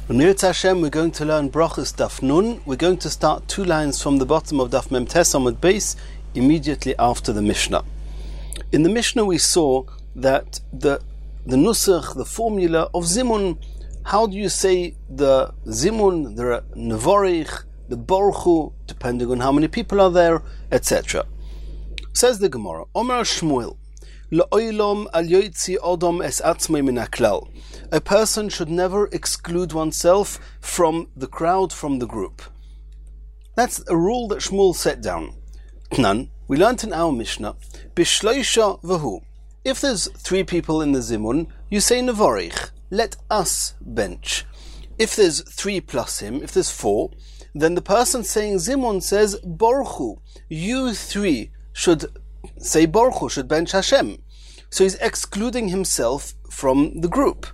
Mirz Hashem, we're going to learn Brachos Daf Nun. We're going to start 2 lines from the bottom of Daf Mem Tes Amud Beis, immediately after the Mishnah. In the Mishnah we saw that the nusach, the formula of Zimun, how do you say the Zimun, the Nevorich, the Borchu, depending on how many people are there, etc. Says the Gemara, Omer Shmuel, La'olam al yoitzi odom es atzmei min haklal. A person should never exclude oneself from the crowd, from the group. That's a rule that Shmuel set down. Tnan, we learnt in our Mishnah, Bishloisha v'hu. If there's 3 people in the Zimun, you say Nevorich, let us bench. If there's 3 plus him, if there's 4, then the person saying Zimun says Borchu. You 3 should say Borchu, should bench Hashem. So he's excluding himself from the group.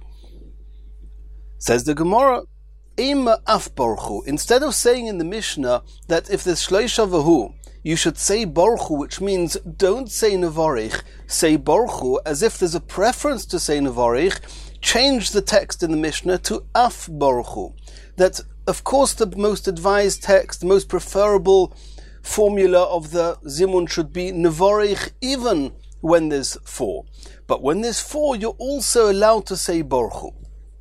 Says the Gemara, Eima af Borchu. Instead of saying in the Mishnah that if there's Shloisha v'hu, you should say Borchu, which means don't say Nevorich, say Borchu, as if there's a preference to say Nevorich, change the text in the Mishnah to af Borchu. That, of course, the most advised text, the most preferable formula of the Zimun should be Nevorich, even when there's 4. But when there's 4, you're also allowed to say Borchu.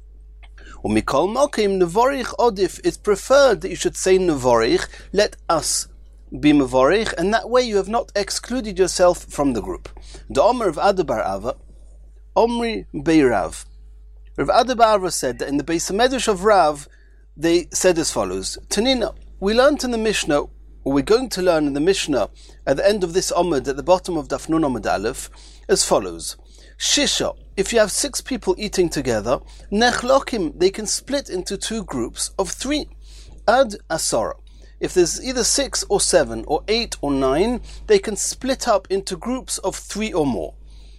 Umikol Mokim, Nevorich Odif, it's preferred that you should say Nevorich, let us be Mevorich, and that way you have not excluded yourself from the group. The Omer of Adabar Ava, Omri Beirav. Rav Adabar Ava said that in the Beis HaMedrash of Rav, they said as follows, Tanina, we learnt in the Mishnah, or we're going to learn in the Mishnah at the end of this Omid, at the bottom of Daf Nun Amud Aleph, as follows. Shisha, if you have 6 people eating together, Nechlokim, they can split into 2 groups of 3. Ad Asara. If there's either 6 or 7 or 8 or 9, they can split up into groups of 3 or more.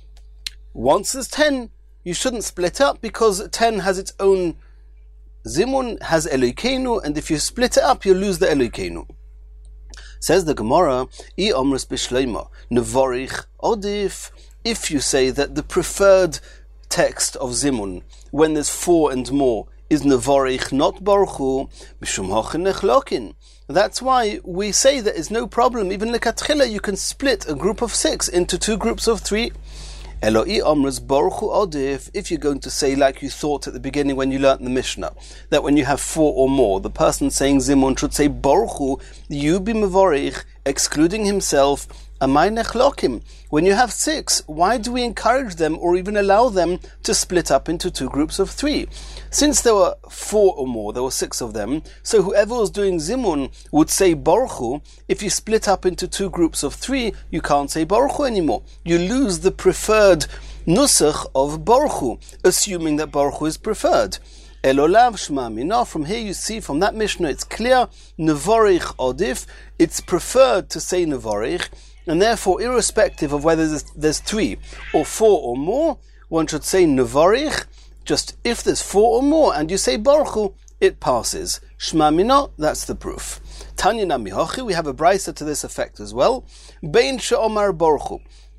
Once there's 10, you shouldn't split up because 10 has its own Zimun, has Elokeinu, and if you split it up, you lose the Elokeinu. Says the Gemara, I omris b'shleima, Nevorich odif. If you say that the preferred text of Zimun, when there's 4 and more, is Nevorich, not Borchu, mishum hochin nechlokin. That's why we say there is no problem. Even lekatchila, you can split a group of 6 into 2 groups of 3. Eloi omras Borchu odif. If you're going to say like you thought at the beginning when you learnt the Mishnah, that when you have 4 or more, the person saying Zimun should say Borchu, you be Mevorich, excluding himself. Amay nechlokim. When you have 6, why do we encourage them or even allow them to split up into 2 groups of 3? Since there were 4 or more, there were 6 of them, so whoever was doing Zimun would say Borchu. If you split up into 2 groups of 3, you can't say Borchu anymore. You lose the preferred nusach of Borchu, assuming that Borchu is preferred. Elolav Shma Mina. From here you see, from that Mishnah, it's clear, Nevorich Odif, it's preferred to say Nevorich, and therefore, irrespective of whether there's 3 or 4 or more, one should say Nevorich. Just if there's 4 or more and you say Borchu, it passes. Shma Mina, that's the proof. Tanya Namihochi, we have a brisa to this effect as well. Bein she'omar Borchu.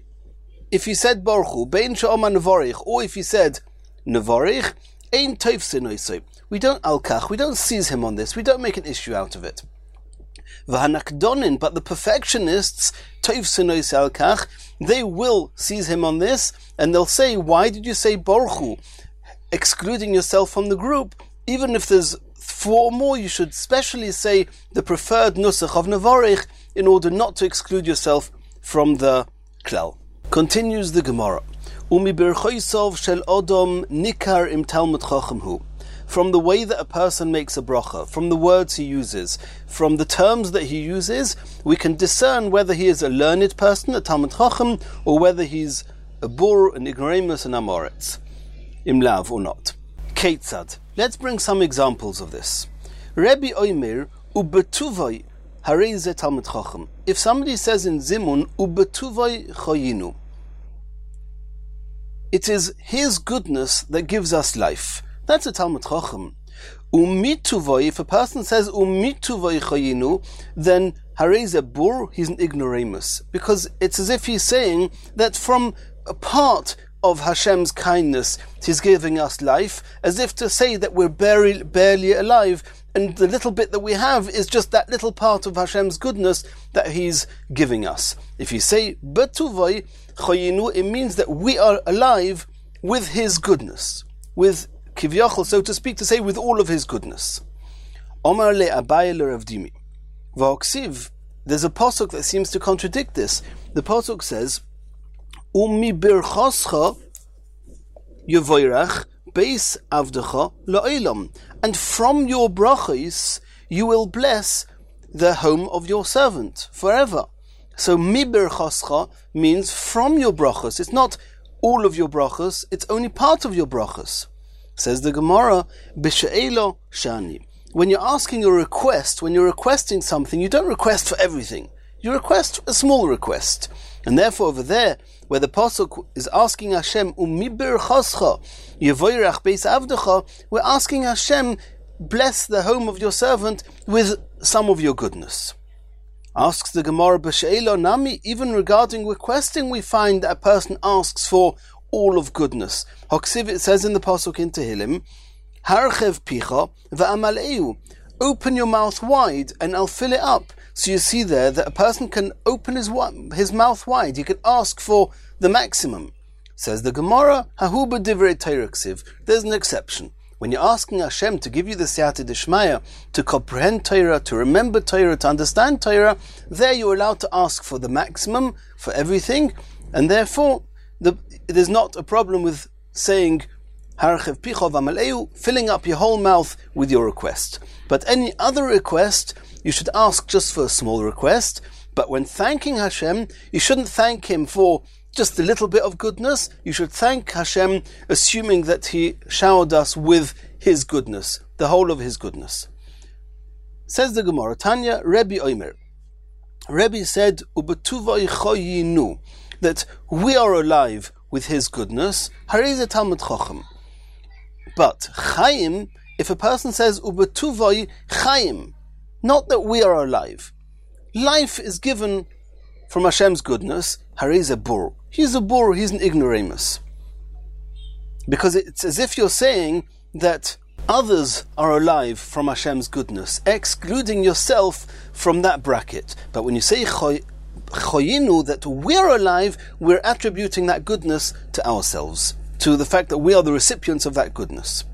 If you said Borchu, Bein she'omar Nevorich, or if you said Nevorich, Ein toif sinoisoi. We don't alkach, we don't seize him on this, we don't make an issue out of it. V'hanakdonin, but the perfectionists, toif sinois alkach, they will seize him on this, and they'll say, why did you say Borchu? Excluding yourself from the group, even if there's 4 or more, you should specially say the preferred nusach of Nevorich in order not to exclude yourself from the klal. Continues the Gemara. Umi birchoisov shel odom nikar im talmud chacham hu. From the way that a person makes a bracha, from the words he uses, from the terms that he uses, we can discern whether he is a learned person, a talmud chacham, or whether he's a bur, an ignoramus, an amoritz, imlav or not. Keitzad. Let's bring some examples of this. Rebbe Omer ubetuvai harei ze talmud chacham. If somebody says in Zimun ubetuvai chayinu, it is his goodness that gives us life. That's a Talmud Chacham. Umituvoi, if a person says Umituvoi chayinu, then harei ze bur, he's an ignoramus. Because it's as if he's saying that from a part of Hashem's kindness, He's giving us life, as if to say that we're barely alive, and the little bit that we have is just that little part of Hashem's goodness that He's giving us. If you say Betuvai Chayinu, it means that we are alive with His goodness, with Kivyachol, so to speak, to say with all of His goodness. Omar le Abaye le Rav Dimi. V'oksiv, there's a pasuk that seems to contradict this. The pasuk says, Umi birchoscha yevoirach beis avdecha la'olam, and from your brachos you will bless the home of your servant forever. So mi birchoscha means from your brachos. It's not all of your brachos, it's only part of your brachos. Says the Gemara, b'she'elo shani. When you're asking a request, when you're requesting something, you don't request for everything. You request a small request. And therefore over there, where the pasuk is asking Hashem, Umibir chascha, yevoirach beis avdecha, we're asking Hashem, bless the home of your servant with some of your goodness. Asks the Gemara, b'she'elo nami, even regarding requesting, we find that a person asks for all of goodness. Hoksiv, it says in the pasuk in Tehillim, Harchev picha va'amaleu. Open your mouth wide and I'll fill it up. So you see there that a person can open his mouth wide. He can ask for the maximum. Says the Gemara, Hahu b'divrei Torah ksiv. There's an exception. When you're asking Hashem to give you the siyata dishmaya, to comprehend Torah, to remember Torah, to understand Torah, there you're allowed to ask for the maximum, for everything, and therefore there's not a problem with saying Harchev picha v'amaleu, filling up your whole mouth with your request. But any other request, you should ask just for a small request. But when thanking Hashem, you shouldn't thank Him for just a little bit of goodness. You should thank Hashem, assuming that He showered us with His goodness, the whole of His goodness. Says the Gemara, Tanya, Rebbe Omer. Rebbe said, Ubetuvai choyinu, that we are alive with His goodness. Harei Talmud Chacham. But Chaim, if a person says Ubetuvai Chaim, not that we are alive. Life is given from Hashem's goodness. Harei ze bur. He's a bur, he's an ignoramus. Because it's as if you're saying that others are alive from Hashem's goodness, excluding yourself from that bracket. But when you say choyinu, that we're alive, we're attributing that goodness to ourselves, to the fact that we are the recipients of that goodness.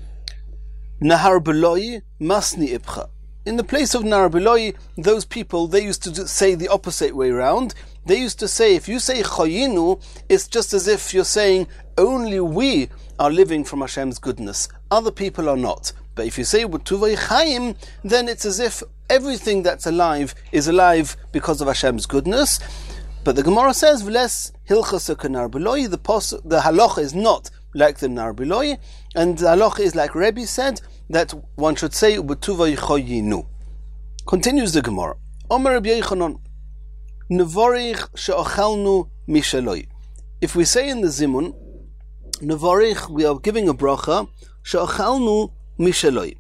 Nahar Beloi Masni Ibcha. In the place of Nahar Beloi, those people, they used to say the opposite way around. They used to say, if you say Choyinu, it's just as if you're saying, only we are living from Hashem's goodness. Other people are not. But if you say B'tuvay Chaim, then it's as if everything that's alive is alive because of Hashem's goodness. But the Gemara says, V'les hilchasa k'Nahar Beloi, the halacha is not like the Nahar Beloi, and the halacha is like Rebbe said, that one should say Ubetuvay choyinu. Continues the Gemara. Omer Rabbi Yochanan, Nevorich she'ochelnu mishaloi. If we say in the Zimun, Nevorich, we are giving a bracha, she'ochelnu mishaloi.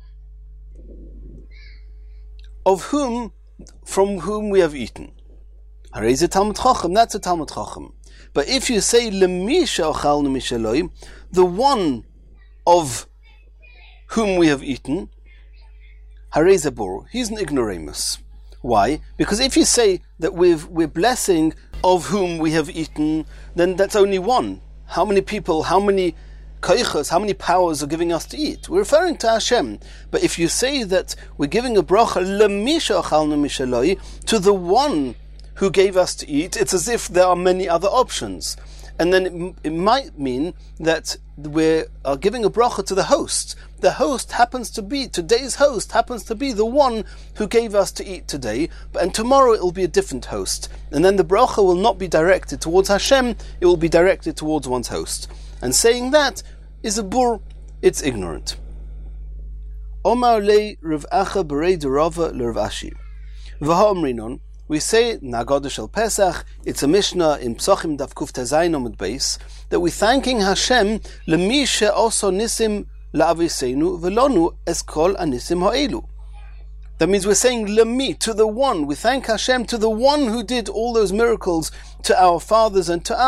Of whom, from whom we have eaten. Harei ze Talmud Chacham, that's a Talmud Chacham. But if you say Lemi she'ochelnu mishaloi, the one of whom we have eaten, Harei ze bur, he's an ignoramus. Why? Because if you say that we're blessing of whom we have eaten, then that's only one. How many people, how many koichos, how many powers are giving us to eat? We're referring to Hashem. But if you say that we're giving a bracha Lemi she'ochelnu mishaloi, to the one who gave us to eat, it's as if there are many other options. And then it might mean that we are giving a bracha to the host. The host happens to be, today's host happens to be the one who gave us to eat today, and tomorrow it will be a different host. And then the bracha will not be directed towards Hashem, it will be directed towards one's host. And saying that is a bur, it's ignorant. Omar le Rav Acha berei de Rava le Rav Ashi. V'ha'omrinon, we say Nagada Shel Pesach, it's a Mishnah in Psachim Daf Kuf Tezayin Amud Beis, that we're thanking Hashem Lemi she'oso nisim la'aviseinu v'lonu es kol anisim ha'elu. That means we're saying Lemi, to the one. We thank Hashem to the one who did all those miracles to our fathers and to us,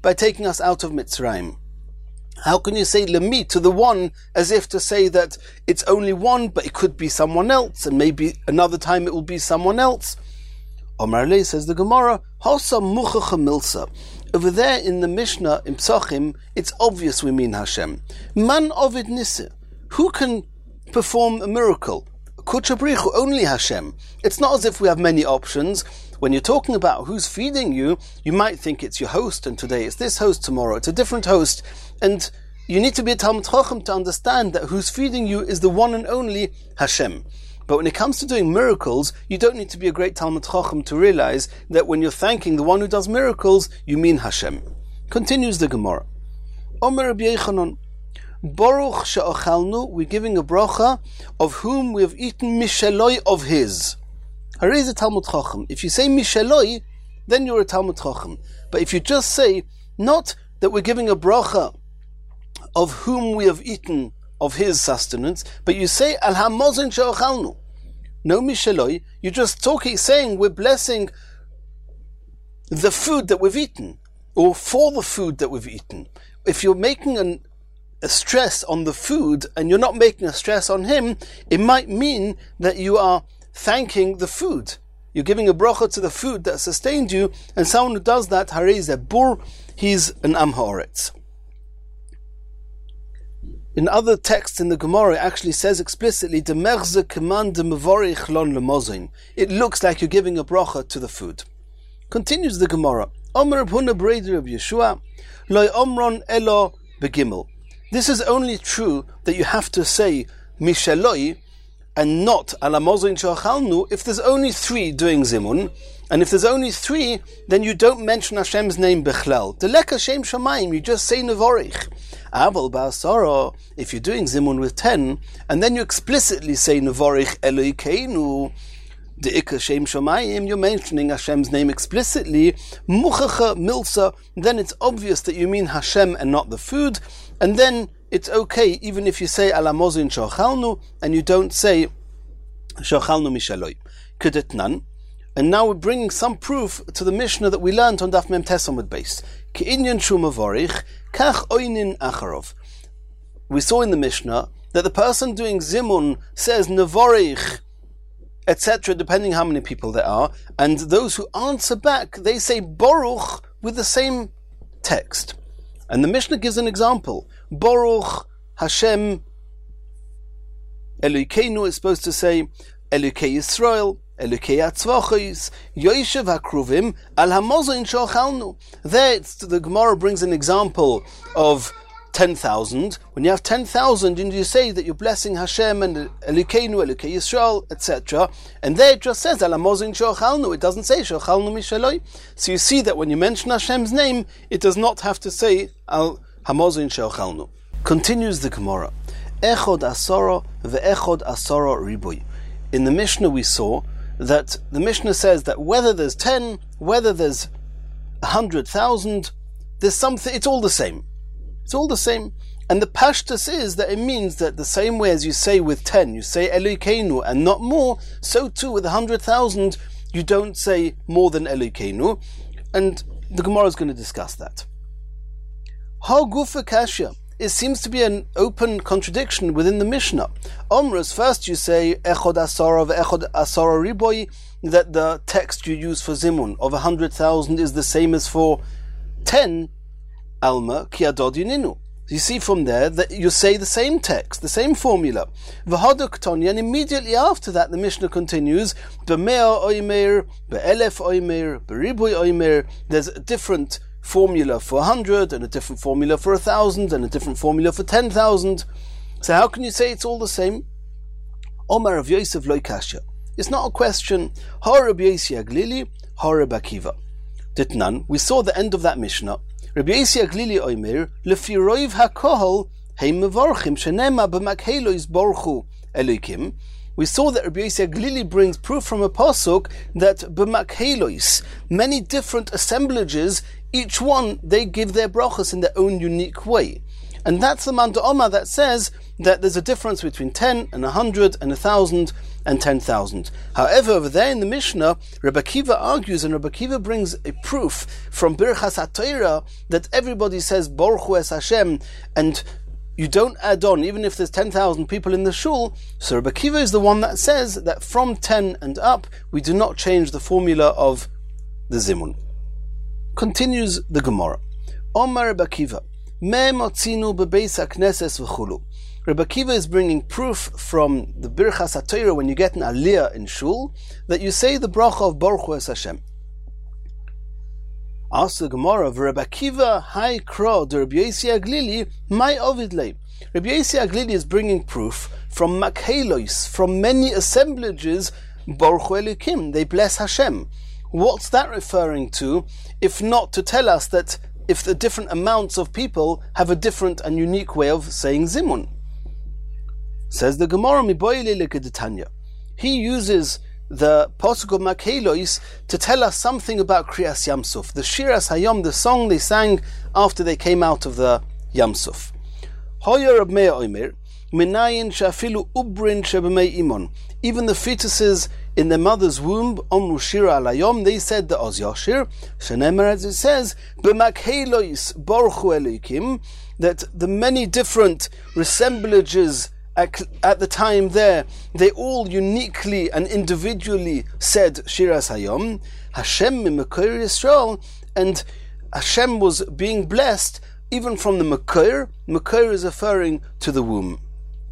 by taking us out of Mitzrayim? How can you say Lemi to the one as if to say that it's only one, but it could be someone else, and maybe another time it will be someone else? Omar Lei, says the Gemara, Hosa Muchacha Milsa. Over there in the Mishnah, in Psachim, it's obvious we mean Hashem. Man Ovid Nisse. Who can perform a miracle? Kuchabrichu, only Hashem. It's not as if we have many options. When you're talking about who's feeding you, you might think it's your host, and today it's this host, tomorrow it's a different host. And you need to be a Talmud Chacham to understand that who's feeding you is the one and only Hashem. But when it comes to doing miracles, you don't need to be a great Talmud Chacham to realize that when you're thanking the one who does miracles, you mean Hashem. Continues the Gemara. Omer Rabbi Yechanan, Baruch she'ochalnu, we're giving a bracha of whom we have eaten misheloi of his. Hare is a Talmud Chacham. If you say misheloi, then you're a Talmud Chacham. But if you just say, not that we're giving a bracha of whom we have eaten of his sustenance, but you say al hamozin she'ochalnu, no misheloi, you're just saying we're blessing the food that we've eaten, or for the food that we've eaten. If you're making a stress on the food and you're not making a stress on him, it might mean that you are thanking the food. You're giving a bracha to the food that sustained you, and someone who does that, harei zeh bur, he's an am haaretz. In other texts in the Gemara, it actually says explicitly, "Demerze command de mevorich lon lemozin." It looks like you're giving a bracha to the food. Continues the Gemara. Omer Reb Huna Breder of Yeshua, loy omron elo begimel. This is only true that you have to say misheloi and not alamozin she'ochalnu if there's only 3 doing zimun, and if there's only 3, then you don't mention Hashem's name bechlal. Delek Hashem shamayim, you just say nevorich. Aval ba'asara, if you're doing zimun with 10, and then you explicitly say nevorich Elokeinu, de'ik Hashem shamayim, you're mentioning Hashem's name explicitly, muchacha milsa, then it's obvious that you mean Hashem and not the food, and then it's okay even if you say alamozin she'ochalnu and you don't say she'ochalnu mishaloi. Kedetnan. And now we're bringing some proof to the Mishnah that we learned on Daf Mem Tes Amud Beis. Ke'inyan shu mavorich, kach oinin acharov. We saw in the Mishnah that the person doing zimun says nevorich, etc., depending how many people there are, and those who answer back, they say Baruch with the same text. And the Mishnah gives an example. Baruch Hashem Elokeinu is supposed to say Elokei Yisrael, Elokei Atzvachos, Yoshev HaKruvim, Al HaMozin She'ochalnu. There the Gemara brings an example of 10,000. When you have 10,000, and you say that you're blessing Hashem and Elokeinu, Elokei Yisrael, etc. And there it just says Al HaMozin She'ochalnu. It doesn't say She'ochalnu Mishaloi. So you see that when you mention Hashem's name, it does not have to say Al HaMozin She'ochalnu. Continues the Gemara. Echod asara ve'echod asara ribui. In the Mishnah we saw that the Mishnah says that whether there's 10, whether there's 100,000, there's something, it's all the same. It's all the same. And the pashtus is that it means that the same way as you say with 10, you say Elokeinu and not more, so too with 100,000, you don't say more than Elokeinu. And the Gemara is going to discuss that. Ha gufa kasha. It seems to be an open contradiction within the Mishnah. Omras, first you say Echod Asara ve'Echod Asara Riboi, that the text you use for Zimun of 100,000 is the same as for 10, Alma Ki Adod Yininu. You see from there that you say the same text, the same formula. V'Hadok Tony, and immediately after that the Mishnah continues, B'Mea Oimer, B'Elef Oimer, B'Riboi Oimer, there's a different formula for 100, and a different formula for 1,000, and a different formula for 10,000. So how can you say it's all the same? Omar of Yosef Lo Kasha. It's not a question. Ha Rabbi Yosi Aglili, Ha Rabbi Akiva. Ditnan, we saw the end of that Mishnah. Rabbi Yosi Aglili Omer, Lefi Roiv HaKohol, Hei Mevorchim, Shenema B'Makhelois Borchu Elokim. We saw that Rabbi Yosi Aglili brings proof from a pasuk that B'Makhelois, many different assemblages, each one, they give their brachas in their own unique way. And that's the Man D'Omar that says that there's a difference between 10 and 100 and 1,000 and 10,000. However, over there in the Mishnah, Rabbi Akiva argues, and Rabbi Akiva brings a proof from Birchas HaTorah that everybody says Baruch Hu es Hashem, and you don't add on, even if there's 10,000 people in the shul. So Rabbi Akiva is the one that says that from 10 and up, we do not change the formula of the Zimun. Continues the Gemara. Omar Rabbi Akiva, me motzinu bebeis hakneses v'chulu. Rabbi Akiva is bringing proof from the Birchas HaTorah when you get an aliyah in shul that you say the bracha of Baruch Hu es Hashem. Ask the Gemara of Rabbi Akiva, Hai Kro, the Rabbi Yossi Aglili, my Ovidle. Rabbi Yossi Aglili is bringing proof from Makhelos, from many assemblages, Baruch Hu Elokim, they bless Hashem. What's that referring to, if not to tell us that if the different amounts of people have a different and unique way of saying Zimun? Says the Gemara, Miboyle Lekedetanya. He uses the Pasuk of Makhelos to tell us something about Kriyas Yamsuf, the Shiras Hayom, the song they sang after they came out of the Yamsuf. Hoyer Rab Meir Omer, Minayin Shafilu Ubrin Shebemei Imon. Even the fetuses in their mother's womb, Omru Shira Alayom, they said the Oz Yashir, Shenemer, as it says, B'Makhelos Baruch Hu Elokim, that the many different resemblages at the time there, they all uniquely and individually said Shiras Hayom, Hashem Mimekir Yisrael, and Hashem was being blessed even from the Mekir. Mekir is referring to the womb.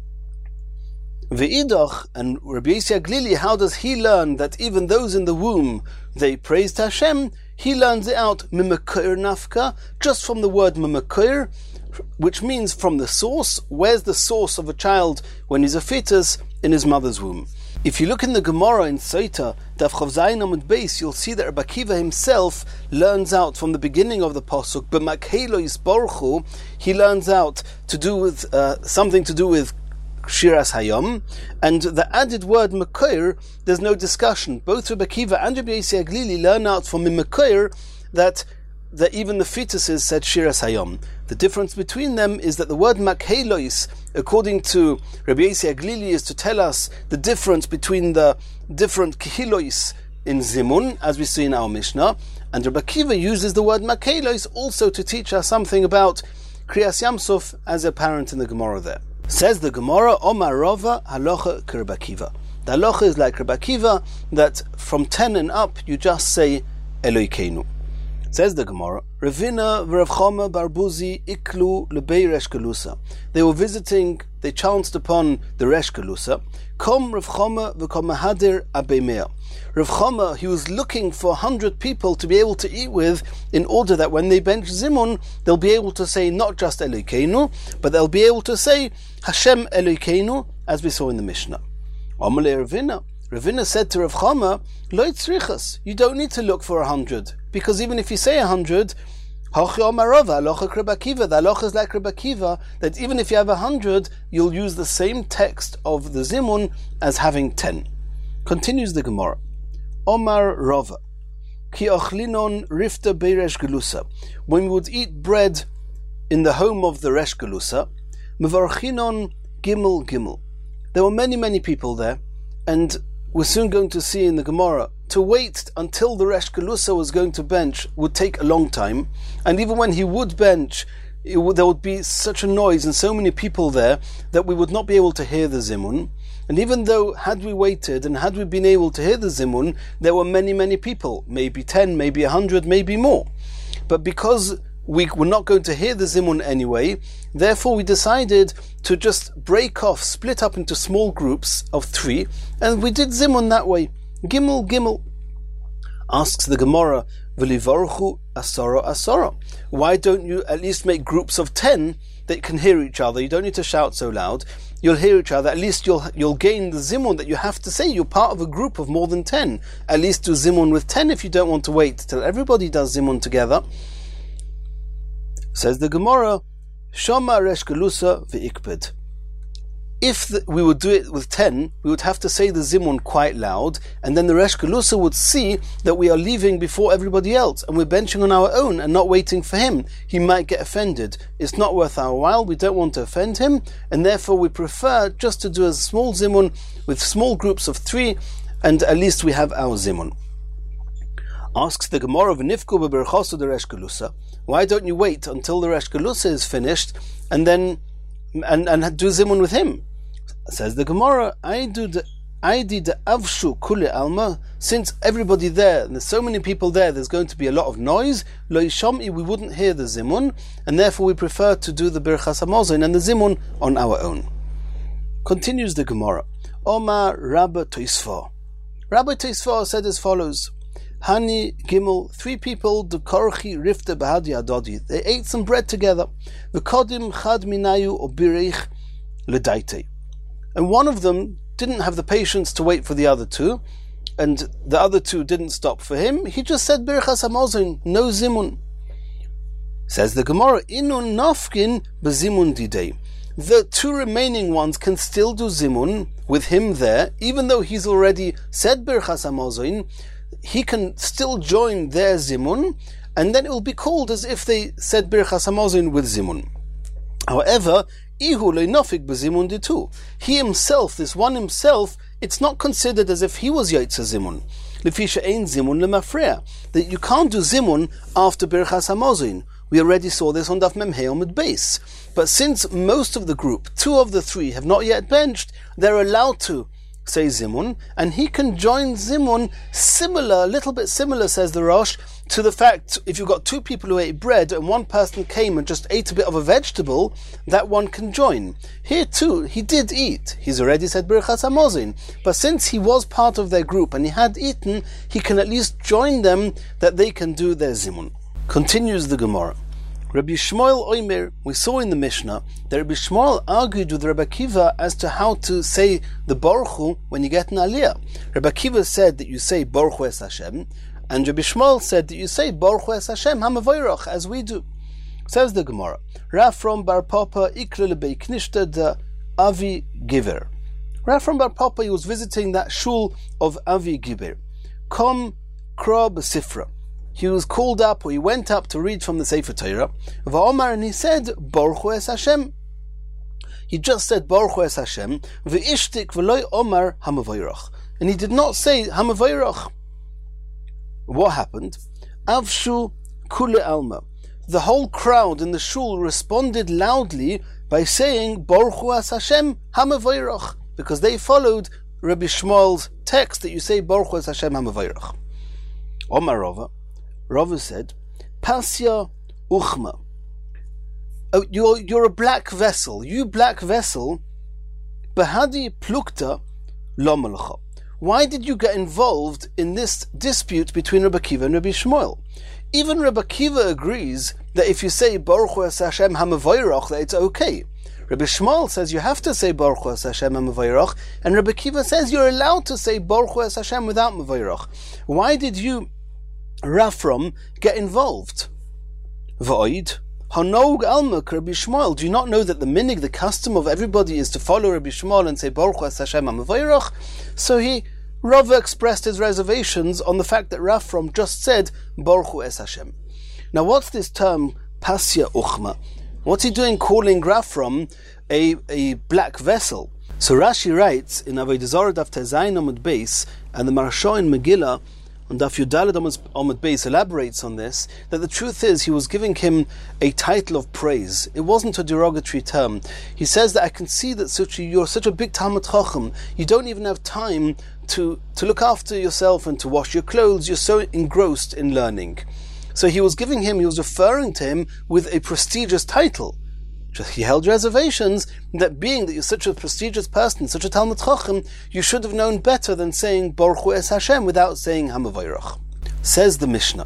Ve'idach, and Rabbi Yossi Aglili, how does he learn that even those in the womb, they praised Hashem? He learns it out, Mimekir Nafka, just from the word Mimekir, which means from the source. Where's the source of a child when he's a fetus? In his mother's womb. If you look in the Gemara in Soita, Daf Chav Zayin Amud Beis, you'll see that Rabbi Akiva himself learns out from the beginning of the pasuk, B'Makhelos Baruch Hu, he learns out to do with something to do with Shiras Hayom, and the added word Mekir, there's no discussion. Both Rabbi Akiva and Rabbi Yossi Aglili learn out from Mekir that even the fetuses said Shiras Hayom. The difference between them is that the word Makhelos, according to Rabbi Yossi Aglili, is to tell us the difference between the different Kehilos in Zimun, as we see in our Mishnah, and Rabbi Akiva uses the word Makhelos also to teach us something about Kriyas Yamsuf, as apparent in the Gemara there. Says the Gemara, Omar Rava halacha k'Rabbi Akiva. The halacha is like Rabbi Akiva, that from 10 and up you just say Elokeinu. Says the Gemara, Ravina v'Rav Chama bar Buzi iklu lebei Resh Galusa. They were visiting, they chanced upon the Resh Galusa. Kom Rav Chama v'kom mahadir abei. Rav Chama, he was looking for 100 people to be able to eat with, in order that when they bench Zimun, they'll be able to say not just Elokeinu, but they'll be able to say Hashem Elokeinu, as we saw in the Mishnah. Amalei Ravina. Ravina said to Rav Chama, Lo tzrichas, you don't need to look for 100, because even if you say 100, Hachi Omar Rava, halacha k'Rabbi Akiva, the halacha is like Rabbi Akiva, that even if you have 100, you'll use the same text of the Zimun as having 10. Continues the Gemara. Omar Rava, Ki ochlinon rifta bei Resh Galusa. When we would eat bread in the home of the Resh Galusa, mevarchinon gimel gimel. There were many people there, and we're soon going to see in the Gemara, to wait until the Resh Galusa was going to bench would take a long time, and even when he would bench, there would be such a noise and so many people there that we would not be able to hear the Zimun. And even though, had we waited and had we been able to hear the Zimun, there were many people, maybe 10, maybe 100, maybe more. But because we were not going to hear the Zimun anyway, therefore we decided to just break off, split up into small groups of 3, and we did Zimun that way. Gimel, Gimel. Asks the Gemara, V'livarchu asara asara. Why don't you at least make groups of 10 that can hear each other? You don't need to shout so loud. You'll hear each other. At least you'll gain the Zimun that you have to say. You're part of a group of more than 10. At least do Zimun with 10 if you don't want to wait till everybody does Zimun together. Says the Gemara, Shama Resh Galusa v'ikped. If we would do it with 10, we would have to say the zimun quite loud, and then the Resh Galusa would see that we are leaving before everybody else, and we're benching on our own and not waiting for him. He might get offended. It's not worth our while. We don't want to offend him, and therefore we prefer just to do a small zimun with small groups of 3, and at least we have our zimun. Asks the Gemara of Nifku beberchosu the Resh Galusa, why don't you wait until the Resh Galusa is finished and then and do zimun with him? Says the Gemara, I did the avshu kule alma, since everybody there, and there's so many people there, there's going to be a lot of noise, lo yishami, we wouldn't hear the zimun, and therefore we prefer to do the birchas hamazon and the zimun on our own. Continues the Gemara, Omar Rabba Toisfa. Rabbi Toisfa said as follows, Hani Gimel, 3 people, the korchi rifte bahadi adodi, they ate some bread together, the kodim chad minayu or birich ledaite. And one of them didn't have the patience to wait for the other 2, and the other 2 didn't stop for him. He just said birchas hamazon, no zimun. Says the Gemara, inun nafkin bezimun didei. The 2 remaining ones can still do zimun with him there, even though he's already said birchas hamazon. He can still join their zimun, and then it will be called as if they said birchas hamazon with zimun. However, he himself, this one himself, it's not considered as if he was Yaitza Zimun. Lefisha ein Zimun lemafreya, that you can't do Zimun after Birchas Hamazon. We already saw this on Daf Mem Hey Amud Beis. But since most of the group, 2 of the 3, have not yet benched, they're allowed to say Zimun, and he can join Zimun similar, a little bit similar, says the Rosh, to the fact if you've got 2 people who ate bread and one person came and just ate a bit of a vegetable, that one can join. Here too, he did eat. He's already said Birchas Hamazon, but since he was part of their group and he had eaten, he can at least join them that they can do their Zimun. Continues the Gemara. Rabbi Shmuel Oimer, we saw in the Mishnah that Rabbi Shmuel argued with Rabbi Akiva as to how to say the Baruch Hu when you get an Aliyah. Rabbi Akiva said that you say Baruch Hu es Hashem, and Rabbi Shmuel said that you say Baruch Hu es Hashem HaMavoirach, as we do. Says the Gemara, Rav from Bar Papa ikle lebei knishta de Avi Giver. Rav from Bar Papa, he was visiting that shul of Avi Giver. Kom kra b'sifra. He was called up, or he went up to read from the Sefer Torah. V'omar, and he said, Baruch Hu es Hashem. He just said Baruch Hu es Hashem. V'ishtik v'loi omar hamavoirach. And he did not say hamavoirach. What happened? Avshu kule alma. The whole crowd in the shul responded loudly by saying Baruch Hu es Hashem hamavoirach, because they followed Rabbi Shmuel's text that you say Baruch Hu es Hashem hamavoirach. Omar Rava said, Pasya uchma. Oh, you're a black vessel. You black vessel, Bahadi plukta lomalcha. Why did you get involved in this dispute between Rabbi Akiva and Rabbi Shmuel? Even Rabbi Akiva agrees that if you say Baruch Hu es Hashem HaMavoirach, that it's okay. Rabbi Shmuel says you have to say Baruch Hu es Hashem HaMavoirach, and Rabbi Akiva says you're allowed to say Baruch Hu es Hashem without Mavoirach. Why did you Rafram get involved? V'oid Hanog Almak Rabbi Shmuel. Do you not know that the minig, the custom of everybody, is to follow Rabbi Shmuel and say Baruch Hu es Hashem HaMavoirach? So Rava expressed his reservations on the fact that Rafram just said Baruch Hu es Hashem. Now, what's this term Pasya Uchma? What's he doing calling Rafram a black vessel? So Rashi writes in Avodah Zarah Daf Tezayin Amud Beis, and the Maharsha in Megillah on Daf Yudalad Amud Beis elaborates on this, that the truth is he was giving him a title of praise. It wasn't a derogatory term. He says that I can see that you're such a big Talmid Chacham, you don't even have time to look after yourself and to wash your clothes, you're so engrossed in learning. So he was referring to him with a prestigious title. He held reservations that being that you're such a prestigious person, such a Talmid Chacham, you should have known better than saying Baruch Hu es Hashem without saying HaMavoirach. Says the Mishnah,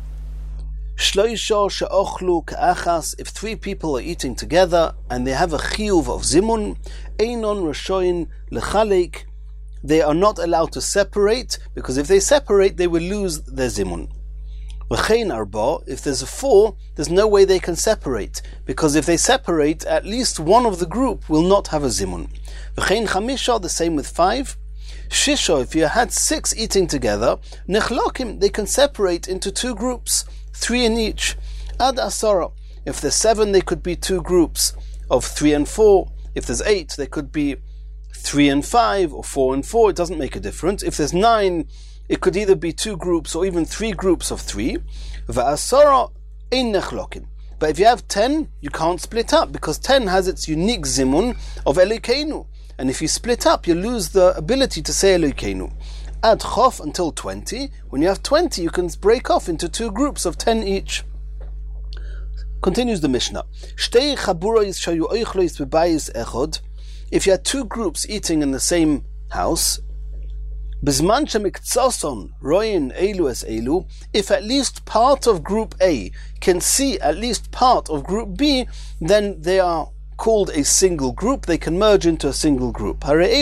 Shloisha she'ochlu ka'achas, if 3 people are eating together and they have a chiyuv of zimun, einon rashoin lechalek, they are not allowed to separate, because if they separate they will lose their zimun. V'chein arba, if there's a 4, there's no way they can separate, because if they separate, at least one of the group will not have a zimun. V'chein chamisha, the same with 5. Shisha, if you had 6 eating together, nechlokim, they can separate into 2 groups, 3 in each. Ad asara, if there's 7, they could be 2 groups of 3 and 4. If there's 8, they could be 3 and 5, or 4 and 4, it doesn't make a difference. If there's 9, it could either be 2 groups or even 3 groups of 3. Va'asara ein nechlokin. But if you have 10, you can't split up, because 10 has its unique zimun of Elokeinu. And if you split up, you lose the ability to say Elokeinu. Add chof until 20. When you have 20, you can break off into 2 groups of 10 each. Continues the Mishnah. If you had 2 groups eating in the same house, if at least part of group A can see at least part of group B, then they are called a single group. They can merge into a single group.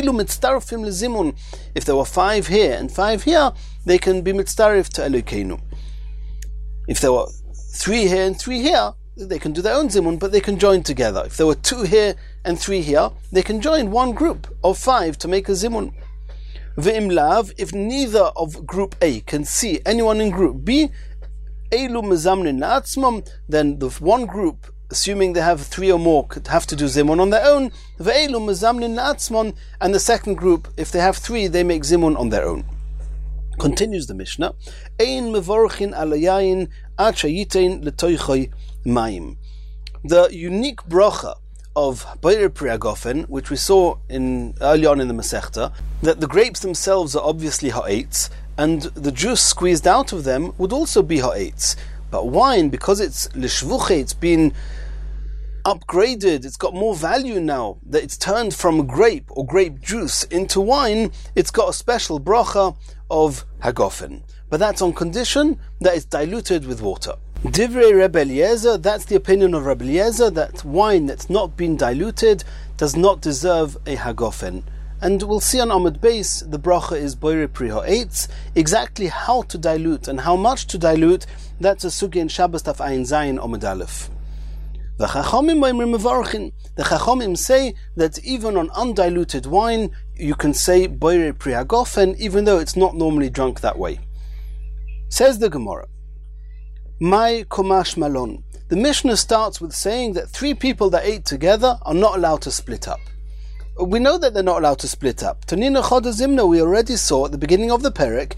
If there were 5 here and 5 here, they can be mitztarif to Elokeinu. If there were 3 here and 3 here, they can do their own zimun, but they can join together. If there were 2 here and 3 here, they can join one group of 5 to make a zimun. V'im lav, if neither of group A can see anyone in group B, elu mezamnin la'atzmam, then the one group, assuming they have 3 or more, could have to do zimun on their own. Ve'elu mezamnin la'atzmam, and the second group, if they have 3, they make zimun on their own. Continues the Mishnah. Ein mevorchin alayayin ad shayitein letoichoi mayim. The unique bracha of Boirer Pri Hagofen, which we saw early on in the Masechta, that the grapes themselves are obviously ha'etz, and the juice squeezed out of them would also be ha'etz. But wine, because it's lishvuche, it's been upgraded, it's got more value now, that it's turned from grape or grape juice into wine, it's got a special bracha of Hagofen. But that's on condition that it's diluted with water. Divrei Rebbe Eliezer, that's the opinion of Rebbe Eliezer, that wine that's not been diluted does not deserve a Hagofen. And we'll see on Amud Beis, the bracha is Boirer Pri Ha'etz. Exactly how to dilute and how much to dilute, that's a sugya in Shabbos Taf Ayin Zayin Amud Aleph. The Chachamim say that even on undiluted wine, you can say Boirer Pri Hagofen, even though it's not normally drunk that way. Says the Gemara, Mai Komash Malon. The Mishnah starts with saying that 3 people that ate together are not allowed to split up. We know that they're not allowed to split up. Tanina Choda Zimna, we already saw at the beginning of the Perek,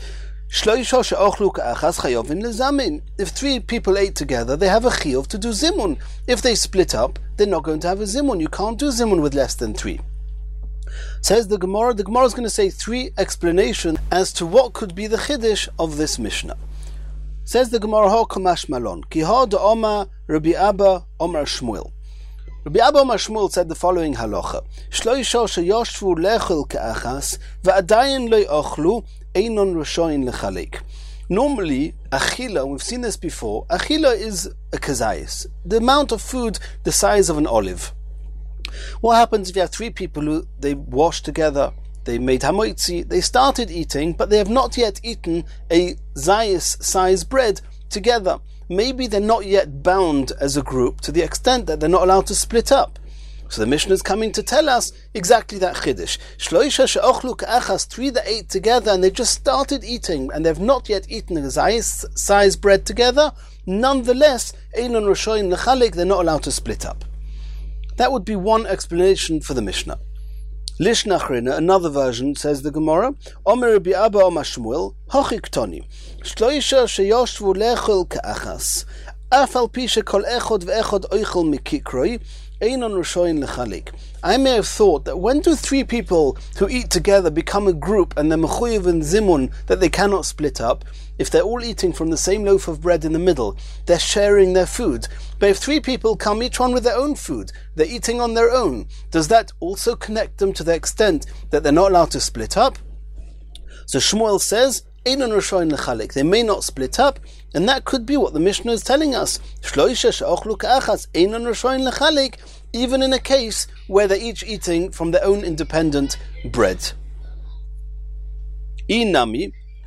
if 3 people ate together, they have a chiyuv to do zimun. If they split up, they're not going to have a zimun. You can't do zimun with less than 3. Says the Gemara is going to say 3 explanations as to what could be the chiddush of this Mishnah. Says the Gemara, Ho Kamash Malon, Ki ha da Oma Rabbi Abba Omar Shmuel. Rabbi Abba Omar Shmuel said the following halacha: Shloisha sheyoshvu lechel ke'achas ve'adayin lo yochlu einon rishoin lechalek. Normally, achila, we've seen this before, achila is a kazayis, the amount of food the size of an olive. What happens if you have 3 people who they washed together, they made hamoitzi, they started eating, but they have not yet eaten a zayis size bread together? Maybe they're not yet bound as a group to the extent that they're not allowed to split up. So the Mishnah is coming to tell us exactly that chiddush. Shloisha she'ochlu ka'achas, 3 that ate together and they just started eating and they've not yet eaten a zayis size bread together. Nonetheless, einon rishoin lechalek, they're not allowed to split up. That would be one explanation for the Mishnah. Lishnachrina, another version, says the Gemara, Omer Rabbi Abba Omar Shmuel, Hochi Ktoni, Shloisha sheyoshvu lechel ka'achas, afal pi shekol echod ve'echod oichel mikikroi, einon rishoin lechalek. I may have thought that when do 3 people who eat together become a group and they're mechuyev and zimun that they cannot split up? If they're all eating from the same loaf of bread in the middle, they're sharing their food. But if 3 people come, each one with their own food, they're eating on their own, does that also connect them to the extent that they're not allowed to split up? So Shmuel says, Einon rishoin lechalek, they may not split up, and that could be what the Mishnah is telling us. Shloisha she'ochlu ka'achas, einon rishoin lechalek, even in a case where they're each eating from their own independent bread. Inami,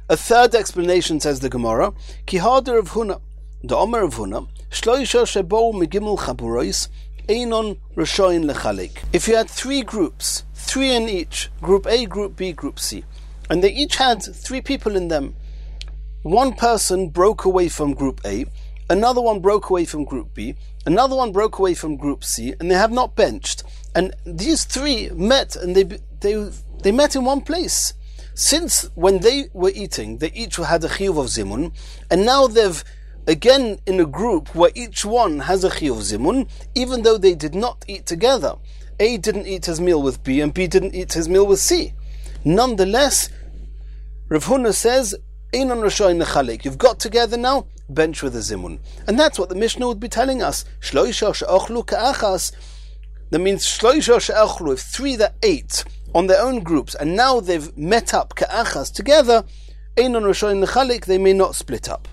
A third explanation, says the Gemara, Ki hader of Huna, the Omer of Huna, Shloisha shebo megimel chaburois, einon rashoin lechalek. If you had three groups, three in each, Group A, Group B, Group C, and they each had three people in them, one person broke away from Group A, another one broke away from Group B, another one broke away from Group C, and they have not benched. And these three met, and they met in one place. Since when they were eating, they each had a chiyuv of zimun, and now they've again in a group where each one has a chiyuv zimun, even though they did not eat together. A didn't eat his meal with B, and B didn't eat his meal with C. Nonetheless, Rav Huna says, Einon rashoin lechalek. You've got together now, bench with a zimun. And that's what the Mishnah would be telling us. Shloisha she'ochlu ka'achas. That means shloisha she'ochlu, if three that ate on their own groups, and now they've met up ka'achas together, Einon rashoin lechalek, they may not split up.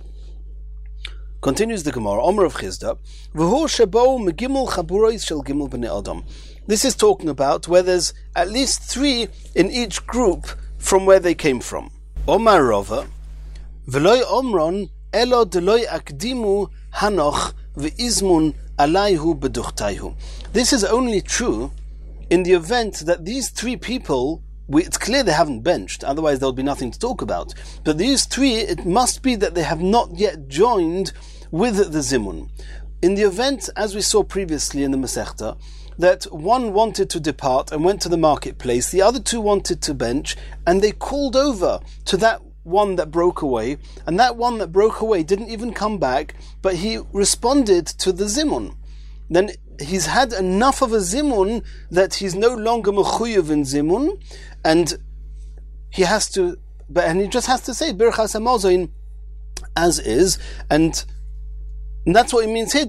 Continues the Gemara, Omer of Chizda, V'hu shebo megimel chaburois shel gimel b'nei Adam. This is talking about where there's at least three in each group from where they came from. Omar Rava, V'loi omron elo deloi akdimu hanoch v'izmun alayhu beduchtayhu. This is only true in the event that these three people, it's clear they haven't benched, otherwise there would be nothing to talk about. But these three, it must be that they have not yet joined with the zimun. In the event, as we saw previously in the Masechta, that one wanted to depart and went to the marketplace, the other two wanted to bench, and they called over to that one that broke away, and that one that broke away didn't even come back, but he responded to the zimun. Then he's had enough of a zimun that he's no longer mechuyev in zimun, and he has to, and he just has to say birchas hamazon as is, and that's what it means here.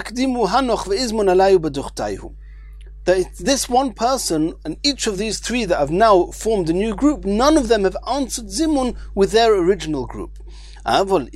That this one person and each of these three that have now formed a new group, none of them have answered zimun with their original group. But in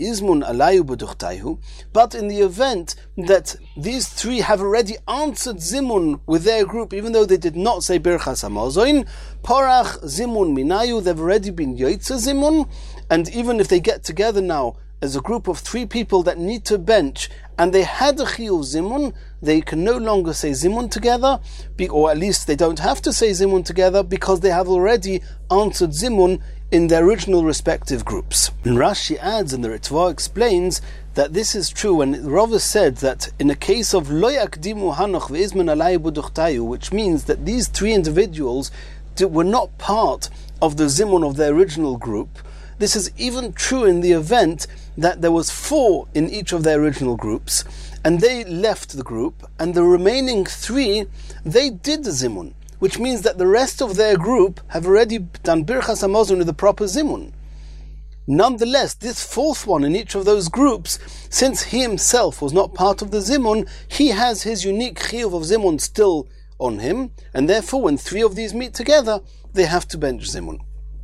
the event that these three have already answered zimun with their group, even though they did not say birchas hamazon, porach zimun minayu, they've already been yoitza zimun, and even if they get together now as a group of three people that need to bench, and they had a chiyuv zimun, they can no longer say zimun together, or at least they don't have to say zimun together, because they have already answered zimun in their original respective groups. And Rashi adds, and the Ritva explains, that this is true when Rava said that in a case of lo yakdimu hanoch ve'izman alai buduchtayu, which means that these three individuals were not part of the zimun of their original group. This is even true in the event that there was four in each of their original groups, and they left the group, and the remaining three, they did the zimun, which means that the rest of their group have already done birchas hamazon with the proper zimun. Nonetheless, this fourth one in each of those groups, since he himself was not part of the zimun, he has his unique chiyuv of zimun still on him, and therefore when three of these meet together, they have to bench zimun.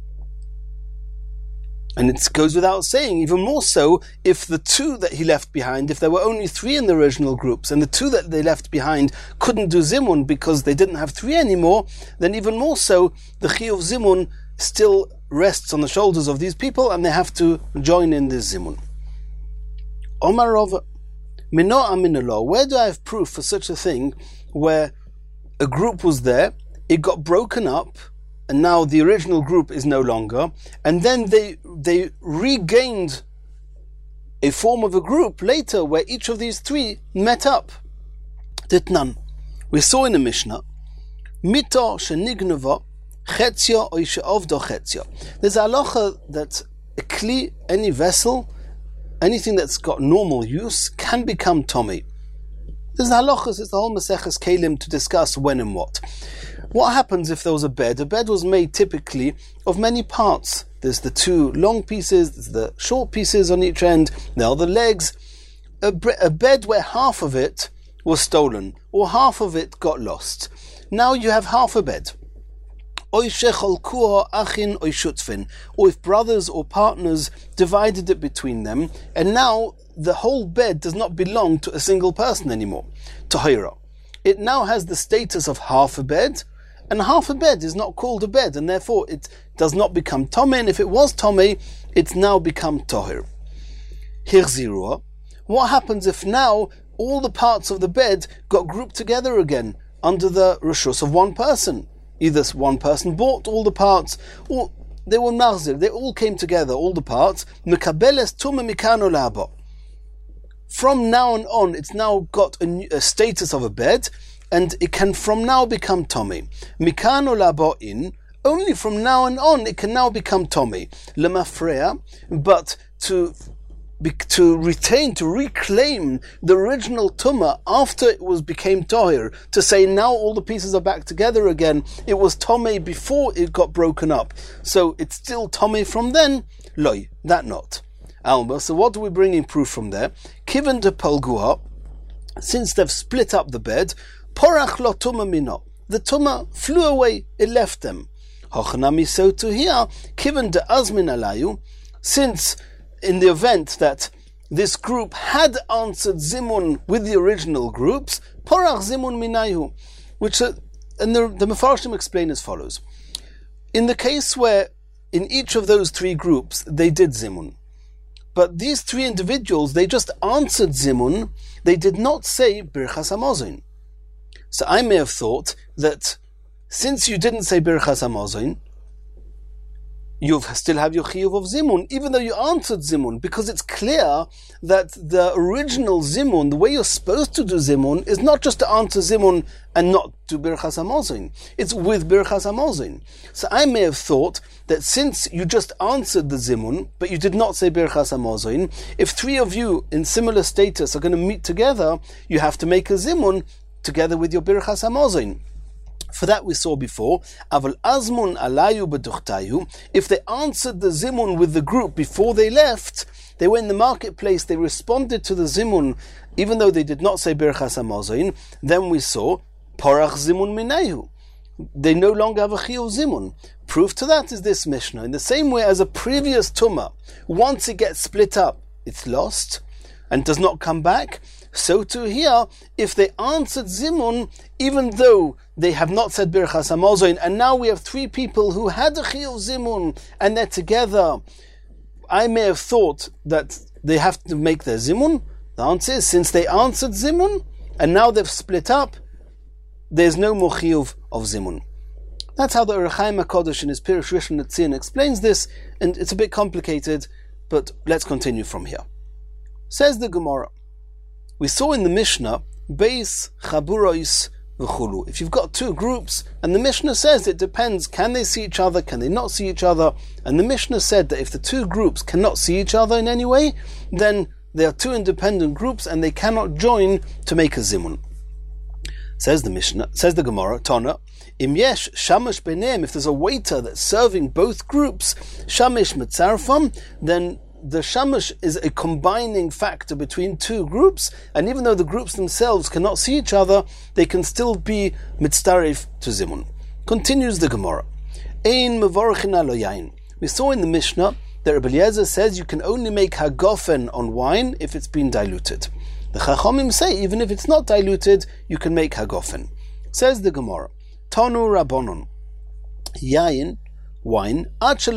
And it goes without saying, even more so, if the two that he left behind, if there were only three in the original groups, and the two that they left behind couldn't do zimun because they didn't have three anymore, then even more so, the chiyuv zimun still rests on the shoulders of these people, and they have to join in this zimun. Omar Rava, Mino aminallah, where do I have proof for such a thing, where a group was there, it got broken up, and now the original group is no longer, and then they regained a form of a group later where each of these three met up. Ditnan. We saw in the Mishnah, Mito shenignava chetzia or she'ovdo chetzia. There's a halacha that a kli, any vessel, anything that's got normal use, can become tomei. There's halachas, it's the whole Maseches Kelim to discuss when and what. What happens if there was a bed? A bed was made typically of many parts. There's the two long pieces, there's the short pieces on each end, there are the legs. A bed where half of it was stolen, or half of it got lost. Now you have half a bed. Or if brothers or partners divided it between them, and now the whole bed does not belong to a single person anymore. Tahira. It now has the status of half a bed, and half a bed is not called a bed, and therefore it does not become Tomei, and if it was Tomei, it's now become Tohir. Hirzirua. What happens if now all the parts of the bed got grouped together again under the reshus of one person? Either one person bought all the parts, or they were nachzir, they all came together, all the parts. Mekabeles tumah mikano labo. From now on, it's now got a status of a bed, and it can from now become Tomei. Mikano labo in, only from now on, it can now become Tomei. Lemafreya, but to retain, to reclaim the original Tumah after it became Tohir, to say now all the pieces are back together again, it was Tomei before it got broken up, so it's still Tomei from then, Loi, that not. Alma, so what do we bring in proof from there? Kiven de Palguha, since they've split up the bed, Porach lo Tumah mino, the Tumah flew away, it left them. Hochnami, so to here, Kiven de Azmin alayu, since in the event that this group had answered Zimun with the original groups, Porach Zimun Minayu, which and the Mefarshim explain as follows. In the case where in each of those three groups they did Zimun, but these three individuals, they just answered Zimun, they did not say Birchas Hamazon. So I may have thought that since you didn't say Birchas Hamazon, you still have your chiyuv of zimun, even though you answered zimun, because it's clear that the original zimun, the way you're supposed to do zimun, is not just to answer zimun and not do birchas hamazon. It's with birchas hamazon. So I may have thought that since you just answered the zimun, but you did not say birchas hamazon, if three of you in similar status are going to meet together, you have to make a zimun together with your birchas hamazon. For that we saw before, Aval Azmun alayu beduchtayu, if they answered the zimun with the group before they left, they were in the marketplace, they responded to the zimun, even though they did not say Birchas Hamazon, then we saw Porach Zimun Minayu. They no longer have a chiyuv zimun. Proof to that is this Mishnah. In the same way as a previous Tumah, once it gets split up, it's lost and does not come back. So too here, if they answered Zimun, even though they have not said Birchas Hamazon, and now we have three people who had a chiyuv Zimun, and they're together, I may have thought that they have to make their Zimun. The answer is, since they answered Zimun, and now they've split up, there's no more chiyuv of Zimun. That's how the Orach Chaim HaKadosh in his Pirush Rishon LeTzion explains this, and it's a bit complicated, but let's continue from here. Says the Gemara, we saw in the Mishnah, Beis, Chaburois, V'chulu. If you've got two groups, and the Mishnah says it depends, can they see each other, can they not see each other? And the Mishnah said that if the two groups cannot see each other in any way, then they are two independent groups and they cannot join to make a zimun. Says the Mishnah, says the Gemara, Tana, Im yesh shamash beneim, if there's a waiter that's serving both groups, shamish mitzarfam, then the shamash is a combining factor between two groups, and even though the groups themselves cannot see each other, they can still be mitzaref to zimun. Continues the Gemara. Ein mevorchin alo yain. We saw in the Mishnah that Rabbi Eliezer says you can only make hagofen on wine if it's been diluted. The Chachamim say even if it's not diluted, you can make hagofen. Says the Gemara, Tanu Rabbonon, yain, wine, until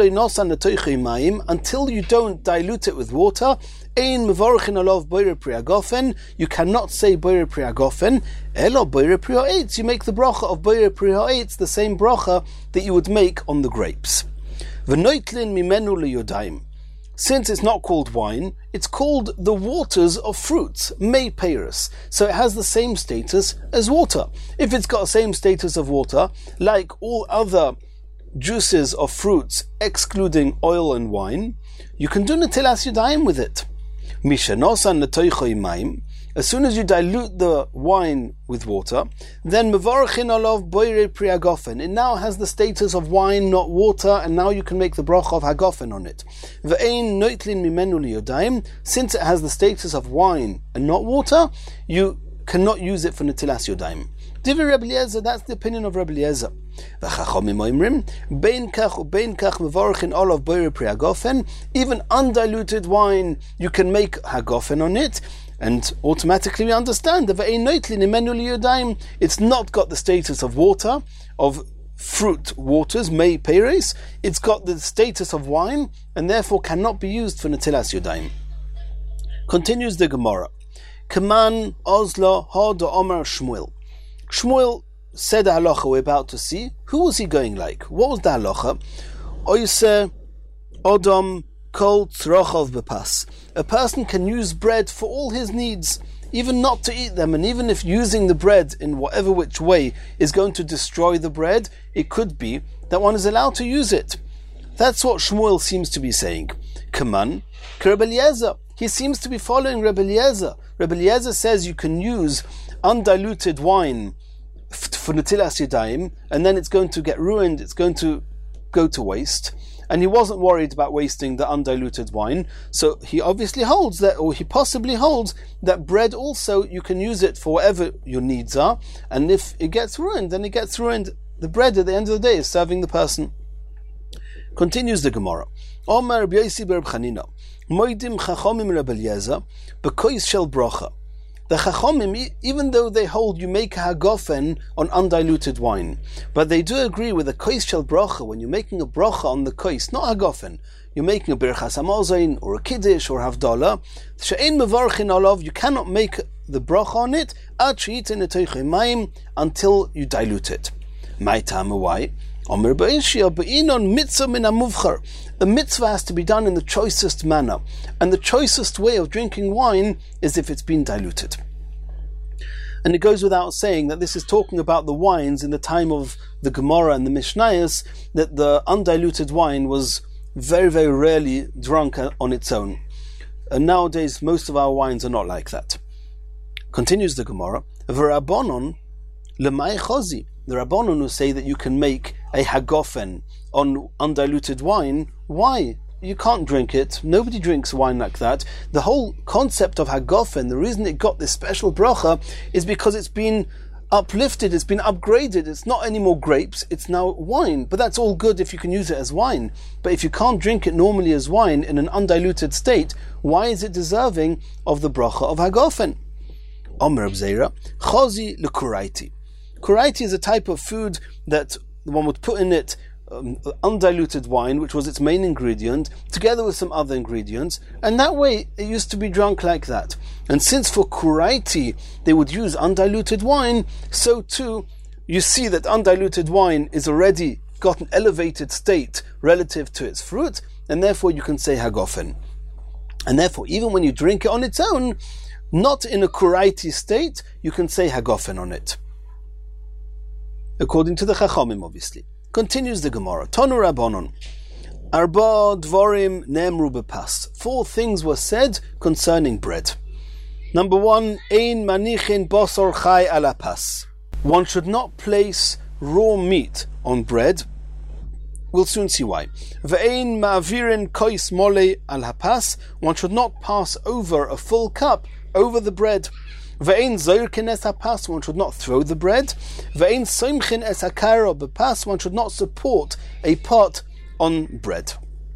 you don't dilute it with water, ein mevorchin alov boire pri hagofen, you cannot say boire pri hagofen, elo boire pri ha'etz, you make the bracha of boire pri ha'etz, the same bracha that you would make on the grapes. V'noitlin mimenu liyodayim. Since it's not called wine, it's called the waters of fruits, mei peiros. So it has the same status as water. If it's got the same status of water, like all other juices of fruits, excluding oil and wine, you can do netilas yadayim with it. Mishanosan netoicho imayim. As soon as you dilute the wine with water, then mevorchin alav boire pri hagofen. It now has the status of wine, not water, and now you can make the bracha of hagofen on it. Ve'ein noitlin mimenu liyodayim. Since it has the status of wine and not water, you cannot use it for netilas yodayim. Divrei Rabbi Eliezer, that's the opinion of Rabbi Eliezer. Even undiluted wine, you can make hagofen on it, and automatically we understand that it's not got the status of water, of fruit waters, mei peres, it's got the status of wine and therefore cannot be used for netilas yadayim. Continues the Gemara. Kaman Ozla Hada Omar Shmuel. Shmuel said a halacha we're about to see. Who was he going like? What was the halacha? Oise Odom Kol Tzrochov Bepas. A person can use bread for all his needs, even not to eat them, and even if using the bread in whatever which way is going to destroy the bread, it could be that one is allowed to use it. That's what Shmuel seems to be saying. Kaman Rebbe Eliezer. He seems to be following Rebbe Eliezer. Rebbe Eliezer says you can use undiluted wine for netilas yadayim, and then it's going to get ruined, it's going to go to waste. And he wasn't worried about wasting the undiluted wine, so he obviously holds that, or he possibly holds that bread also, you can use it for whatever your needs are, and if it gets ruined, then it gets ruined. The bread at the end of the day is serving the person. Continues the Gemara. Omar Rabbi Yosi bar Chanina, Moidim Chachomim Rebbe Eliezer, B'kois shel brocha. The Chachomim, even though they hold you make a hagofen on undiluted wine, but they do agree with the kois shel brocha. When you're making a brocha on the kois, not hagofen, you're making a birchas hamazon or a kiddush or havdalah, she'ein mevarchin olav, you cannot make the brocha on it ad she'iten etoichem mayim, until you dilute it. My time, why? A mitzvah has to be done in the choicest manner, and the choicest way of drinking wine is if it's been diluted. And it goes without saying that this is talking about the wines in the time of the Gemara and the Mishnayos, that the undiluted wine was very, very rarely drunk on its own. And nowadays, most of our wines are not like that. Continues the Gemara, V'Rabbanon lemay chozi. The Rabbanon who say that you can make a hagofen on undiluted wine. Why? You can't drink it. Nobody drinks wine like that. The whole concept of hagofen, the reason it got this special bracha, is because it's been uplifted, it's been upgraded. It's not anymore grapes, it's now wine. But that's all good if you can use it as wine. But if you can't drink it normally as wine in an undiluted state, why is it deserving of the bracha of hagofen? Omer Abzeira, chozi lekuraiti. Kuraiti is a type of food that one would put in it undiluted wine, which was its main ingredient, together with some other ingredients, and that way it used to be drunk like that. And since for kuraiti they would use undiluted wine, so too you see that undiluted wine is already got an elevated state relative to its fruit, and therefore you can say hagofen. And therefore, even when you drink it on its own, not in a kuraiti state, you can say hagofen on it. According to the Chachomim, obviously. Continues the Gemara. Tonu Rabbanon. Arba dvorim nemru bepas. 4 things were said concerning bread. Number 1, ein manichin bosor chai ala pas. One should not place raw meat on bread. We'll soon see why. Ve'ein ma'avirin kois mole al hapas. One should not pass over a full cup over the bread. Ve'ein zoirkin es hapas, one should not throw the bread. Ve'ein soimchin es hakara bepas, one should not support a pot on bread.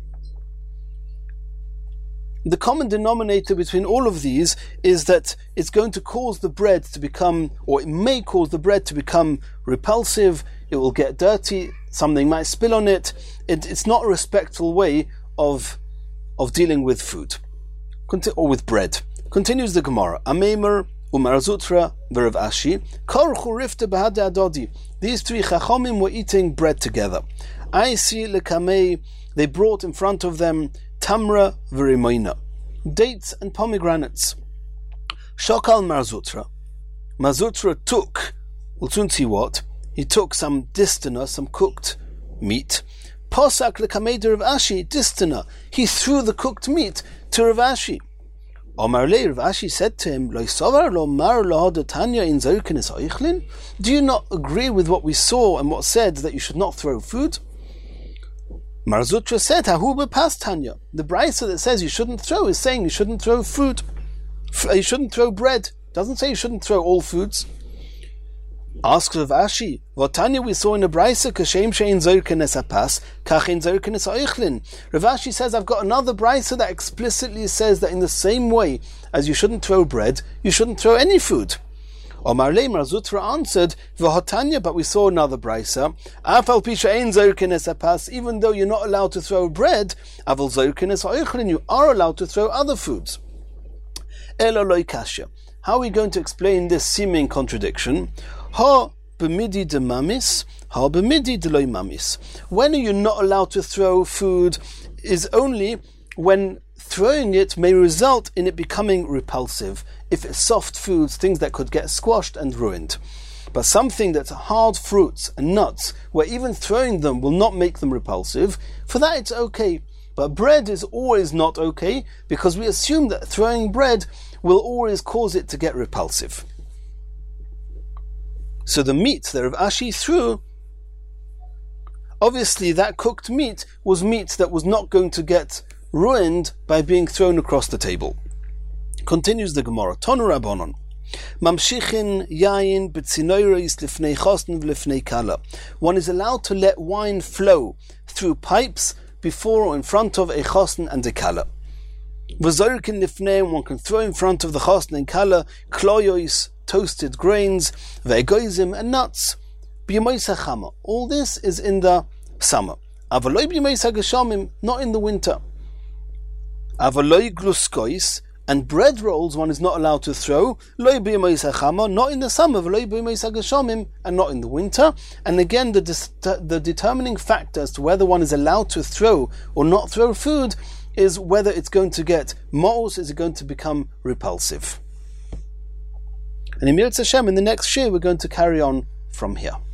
The common denominator between all of these is that it's going to cause the bread to become, or it may cause the bread to become repulsive, it will get dirty, something might spill on it. It's not a respectful way of dealing with food, or with bread. Continues the Gemara. Ameimer Umar Zutra, Verav Ashi, Korchu Rifte Bahade Adodi. These 3 Chachomim were eating bread together. I see Lekamei, they brought in front of them Tamra Verimoina, dates and pomegranates. Shokal Marzutra. Marzutra took, we'll soon see what, he took some distana, some cooked meat. Posak Lekamei de Rav Ashi, distana. He threw the cooked meat to Rav Ashi. Omar Le, Rav Ashi said to him, do you not agree with what we saw and what said that you should not throw food? Marzutra said, Tanya. The Braisa that says you shouldn't throw is saying you shouldn't throw food. You shouldn't throw bread. It doesn't say you shouldn't throw all foods. Ask Rav Ashi, what Tanya we saw in the Braisa, Kashem shein zirken es hapas, kachin zirken es ha'ichlin. Rav Ashi says, I've got another Braisa that explicitly says that in the same way as you shouldn't throw bread, you shouldn't throw any food. Omar Leimar Zutra answered, V'hotanya, but we saw another brisa. Afal pisha ein zokin es apas, even though you're not allowed to throw bread, aval zokin es ha'ochlin, you are allowed to throw other foods. Elo loy kasha. How are we going to explain this seeming contradiction? Ha b'midi de mamis, ha b'midi de loy mamis. When are you not allowed to throw food is only when throwing it may result in it becoming repulsive. If it's soft foods, things that could get squashed and ruined. But something that's hard fruits and nuts, where even throwing them will not make them repulsive, for that it's okay. But bread is always not okay, because we assume that throwing bread will always cause it to get repulsive. So the meat that Rav Ashi threw, obviously that cooked meat was meat that was not going to get ruined by being thrown across the table. Continues the Gemara. Tonu Rabbanon. Mamshichin yayin b'tzinoros lifnei chosn v'lifnei kala. One is allowed to let wine flow through pipes before or in front of a chosn and a kala. V'zorkin lifnei, one can throw in front of the chosn and kala kloyos, toasted grains, ve'egoizim, and nuts. B'yomos hachama. All this is in the summer. Avaloi b'yomos hageshamim, not in the winter. Avaloi gluskois, and bread rolls one is not allowed to throw, loy b'yomos hachama, not in the summer, v'loy b'yomos hageshamim, and not in the winter. And again, the determining factor as to whether one is allowed to throw or not throw food is whether it's going to get mo'os, is it going to become repulsive. And in Mirz Hashem, in the next shir, we're going to carry on from here.